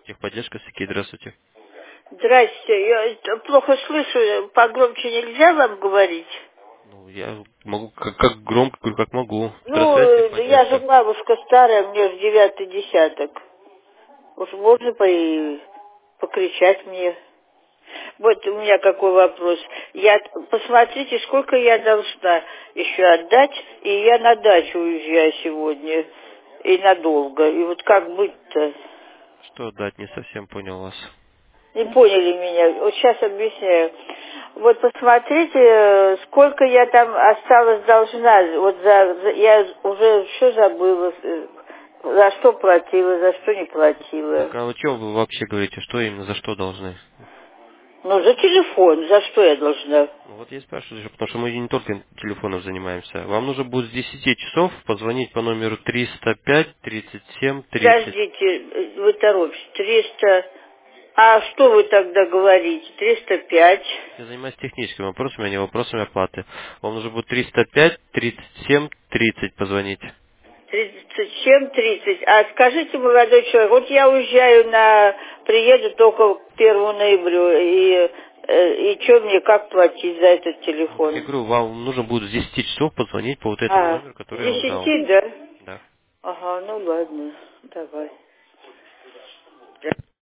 Техподдержка, Сергей, здравствуйте. Здрасте, я плохо слышу, погромче нельзя вам говорить? Ну, я могу как громко, говорю, как могу. Ну, Здравствуйте, я же техподдержка. бабушка старая, мне же 9-й десяток. Уж можно покричать мне. Вот у меня какой вопрос. Посмотрите, сколько я должна еще отдать, и я на дачу уезжаю сегодня, и надолго. И вот как быть-то? Что дать, не совсем понял вас. Не поняли меня. Вот сейчас объясняю. Вот посмотрите, сколько я там осталось должна. Вот я уже все забыла, за что платила, за что не платила. Так, а о чем вы вообще говорите? Что именно, за что должны? Ну, за телефон, за что я должна? Ну, вот я и спрашиваю, потому что мы не только телефоном занимаемся. Вам нужно будет с 10 часов позвонить по номеру 305 37 30. Подождите, вы торопитесь. 300. А что вы тогда говорите? 305. Я занимаюсь техническими вопросами, а не вопросами оплаты. Вам нужно будет 305 37 30 позвонить. 37-30. А скажите, молодой человек, вот я приеду только к 1 ноября, и что мне, как платить за этот Ну, так я телефон? говорю, вам нужно будет с 10 часов позвонить по вот этому А, номеру, с который я вам дал. 10, да? Да. Ага, ну ладно, давай.